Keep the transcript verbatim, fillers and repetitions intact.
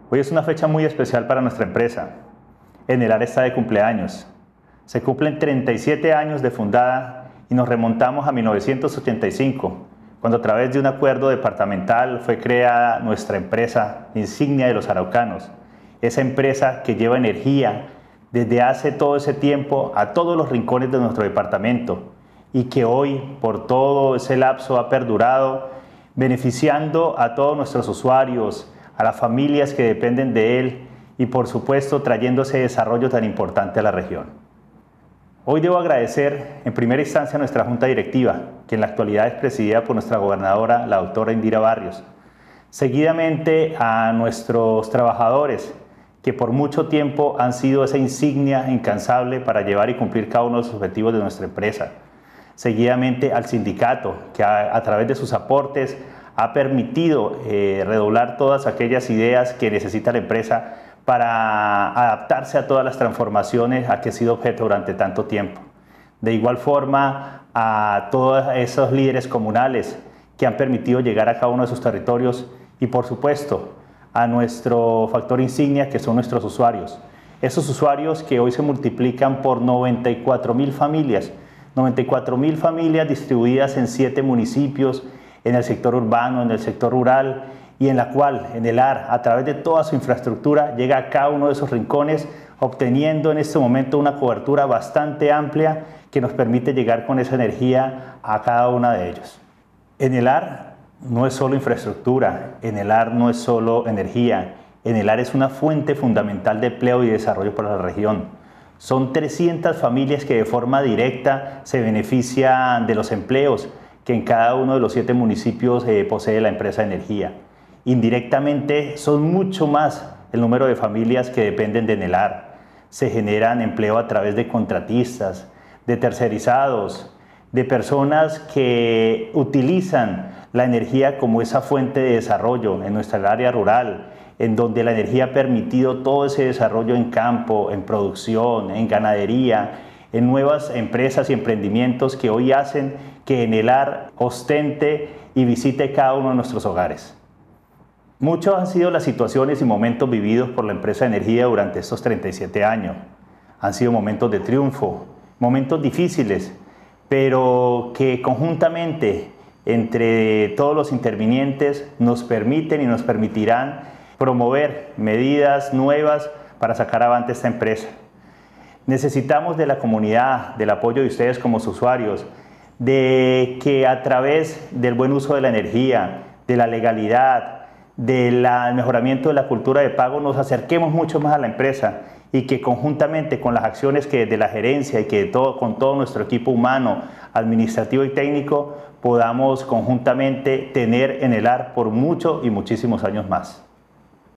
Hoy es una fecha muy especial para nuestra empresa. Enelar está de cumpleaños. Se cumplen treinta y siete años de fundada y nos remontamos a mil novecientos ochenta y cinco, cuando a través de un acuerdo departamental fue creada nuestra empresa insignia de los araucanos. Esa empresa que lleva energía desde hace todo ese tiempo a todos los rincones de nuestro departamento y que hoy, por todo ese lapso, ha perdurado, beneficiando a todos nuestros usuarios, a las familias que dependen de él y, por supuesto, trayendo ese desarrollo tan importante a la región. Hoy debo agradecer en primera instancia a nuestra Junta Directiva, que en la actualidad es presidida por nuestra gobernadora, la doctora Indira Barrios. Seguidamente a nuestros trabajadores, que por mucho tiempo han sido esa insignia incansable para llevar y cumplir cada uno de los objetivos de nuestra empresa. Seguidamente al sindicato, que a, a través de sus aportes ha permitido eh, redoblar todas aquellas ideas que necesita la empresa para adaptarse a todas las transformaciones a que ha sido objeto durante tanto tiempo. De igual forma a todos esos líderes comunales que han permitido llegar a cada uno de sus territorios y, por supuesto, a nuestro factor insignia, que son nuestros usuarios. Esos usuarios que hoy se multiplican por noventa y cuatro mil familias, noventa y cuatro mil familias distribuidas en siete municipios, en el sector urbano, en el sector rural, y en la cual Enelar, a través de toda su infraestructura, llega a cada uno de esos rincones, obteniendo en este momento una cobertura bastante amplia que nos permite llegar con esa energía a cada una de ellos. Enelar no es solo infraestructura, Enelar no es solo energía, Enelar es una fuente fundamental de empleo y desarrollo para la región. Son trescientas familias que de forma directa se benefician de los empleos que en cada uno de los siete municipios eh, posee la empresa de energía. Indirectamente son mucho más el número de familias que dependen de Enelar. Se generan empleo a través de contratistas, de tercerizados, de personas que utilizan la energía como esa fuente de desarrollo en nuestra área rural, en donde la energía ha permitido todo ese desarrollo en campo, en producción, en ganadería, en nuevas empresas y emprendimientos que hoy hacen que Enelar ostente y visite cada uno de nuestros hogares. Muchos han sido las situaciones y momentos vividos por la empresa de energía durante estos treinta y siete años. Han sido momentos de triunfo, momentos difíciles, pero que conjuntamente entre todos los intervinientes nos permiten y nos permitirán promover medidas nuevas para sacar adelante esta empresa. Necesitamos de la comunidad, del apoyo de ustedes como usuarios, de que a través del buen uso de la energía, de la legalidad, del mejoramiento de la cultura de pago nos acerquemos mucho más a la empresa y que conjuntamente con las acciones que desde la gerencia y que todo, con todo nuestro equipo humano, administrativo y técnico podamos conjuntamente tener Enelar por muchos y muchísimos años más.